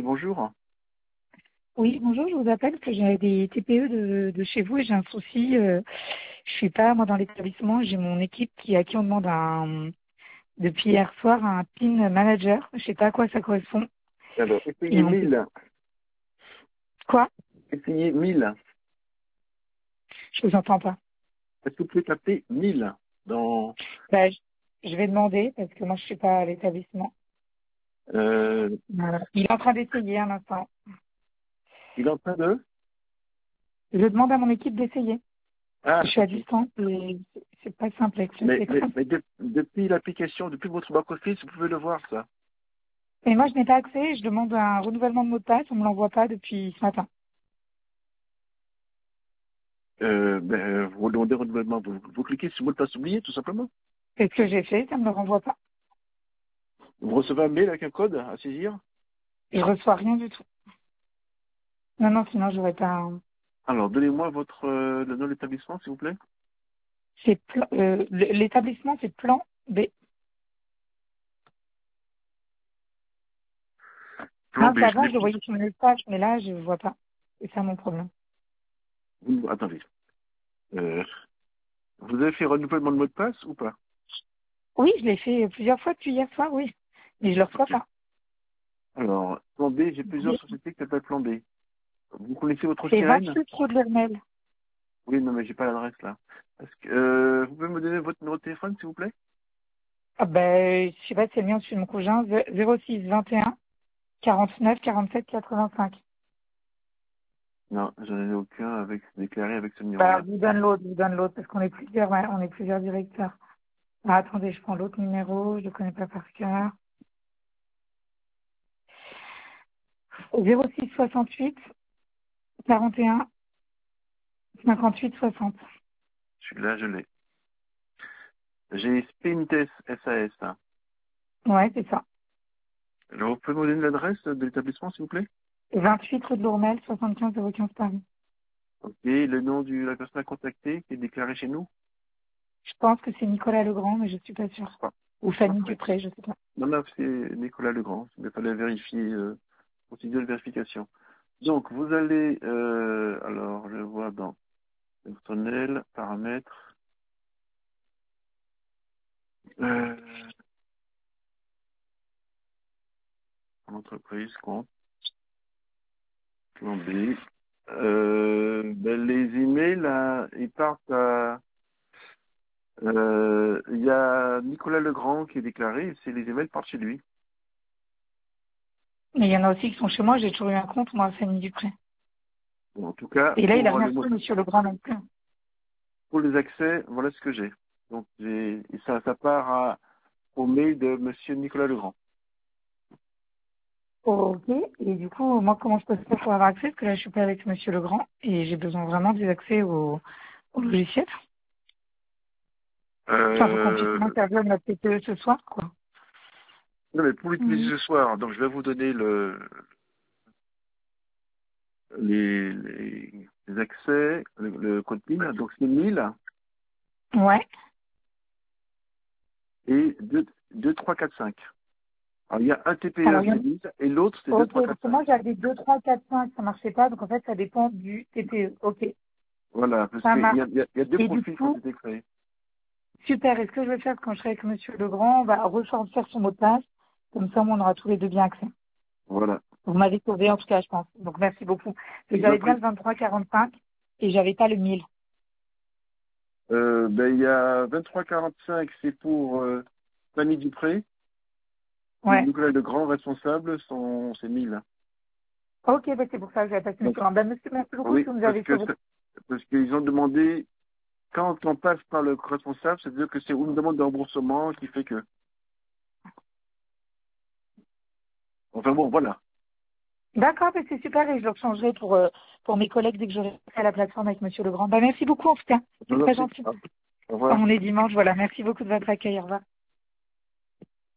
bonjour. Oui, bonjour, je vous appelle parce que j'ai des TPE de chez vous et j'ai un souci. Je suis pas moi dans l'établissement, j'ai mon équipe à qui on demande depuis hier soir un PIN manager. Je sais pas à quoi ça correspond. Alors, Ils essayez m'ont 1000. quoi? Essayez 1000. Je vous entends pas. Est-ce que vous pouvez taper 1000 dans... Bah, je vais demander parce que moi je suis pas à l'établissement. Euh, Il est en train d'essayer un instant. il est en train de... Je demande à mon équipe d'essayer. Parce Ah, que je suis à ok. distance et c'est pas simple avec ce Mais, mais, téléphone. mais depuis l'application, depuis votre back-office, vous pouvez le voir, ça. Et moi je n'ai pas accès, je demande un renouvellement de mot de passe, on me l'envoie pas depuis ce matin. Vous demandez renouvellement. Vous cliquez sur le mot de passe oublié, tout simplement. C'est ce que j'ai fait, ça me le renvoie pas. Vous recevez un mail avec un code à saisir. Je reçois rien du tout. Non, non, sinon j'aurais pas. Alors, donnez-moi votre le nom de l'établissement, s'il vous plaît. L'établissement, c'est plan B. Plan Non, B, c'est je avant, l'ai je le pris. voyais sur le message, mais là, je vois pas. C'est ça mon problème. Attendez. Euh, vous avez fait renouvellement de mot de passe ou pas? Oui, je l'ai fait plusieurs fois depuis hier soir, oui. Mais je le reçois Ok. pas. Alors, plan B, j'ai plusieurs sociétés qui s'appellent plan B. Vous connaissez votre C'est sirène? 28 rue de l'Hermel. Oui, non, mais j'ai pas l'adresse là. Vous pouvez me donner votre numéro de téléphone, s'il vous plaît? Ah ben, je sais pas si c'est le mien, c'est mon cousin, 06 21 49 47 85. Non, j'en ai aucun avec déclaré avec ce Bah, numéro-là. je vous donne l'autre, parce qu'on est plusieurs, ouais, on est plusieurs directeurs. Ah, attendez, je prends l'autre numéro, je le connais pas par cœur. 06 68 41 58 60. Celui-là, je l'ai. J'ai Spintes SAS. Hein. Ouais, c'est ça. Alors, vous pouvez me donner l'adresse de l'établissement, s'il vous plaît? 28 rue de l'Ourmel, 75 015 Paris. Ok, le nom de la personne à contacter qui est déclarée chez nous? Je pense que c'est Nicolas Legrand, mais je suis pas sûre. Pas. Ou Fanny Parfait. Dupré, je sais pas. Non, non, c'est Nicolas Legrand. Il fallait vérifier, procédure de vérification. Donc, vous allez, alors, je vois dans personnel, paramètres, euh, entreprise, compte, plan B. Les emails, là, ils partent à, il y a Nicolas Legrand qui est déclaré, et c'est les emails partent chez lui. Mais il y en a aussi qui sont chez moi, j'ai toujours eu un compte, moi, Fanny Dupré. Bon, en tout cas, Et là, il a rien reçu, Monsieur Legrand non plus. pour les accès, voilà ce que j'ai. Donc, et ça part au mail de Monsieur Nicolas Legrand. Ok. Et du coup, moi, comment je peux faire pour avoir accès? Parce que là, je suis pas avec Monsieur Legrand et j'ai besoin vraiment des accès au logiciel. Enfin, faut qu'on puisse Euh, intervenir notre PTE ce soir, quoi. non, mais pour l'utiliser Mhm. ce soir, donc je vais vous donner les accès, le code PIN, donc c'est 1000 Ouais. et 2, 3, 4, 5. Alors, il y a un Alors, TPE, il y en c'est 10, et l'autre, c'est 2, Ok, 3, parce 4, que 5. moi j'avais 2, 3, 4, 5, ça marchait pas, donc en fait ça dépend du TPE. Ok, Voilà, parce ça qu'il y marche. a, il y a deux Et du profils qui ont coup, été créés. super, et ce que je vais faire quand je serai avec Monsieur Legrand, on va ressortir son mot de passe, comme ça on aura tous les deux bien accès. Voilà. Vous m'avez sauvé en tout cas, je pense. Donc merci beaucoup. Je vous en J'avais bien prie. le 23, 45 et j'avais pas le 1000. Il y a 23, 45, c'est pour Fanny Dupré, et Ouais. Nicolas Legrand, responsable, c'est 1000. Ok, bah c'est pour ça que j'avais passé Donc, Monsieur Legrand. Ben, monsieur, merci beaucoup si oui, vous nous avez sauvé. parce qu'ils ont demandé, quand on passe par le responsable, c'est-à-dire que c'est une demande de remboursement qui fait que... Enfin bon, voilà. D'accord, bah c'est super et je le rechangerai pour mes collègues dès que j'aurai accès à la plateforme avec Monsieur Legrand. Bah merci beaucoup en tout cas. Je C'est vous en très prie. gentil. Au revoir. On est dimanche, voilà. Merci beaucoup de votre accueil. Au revoir.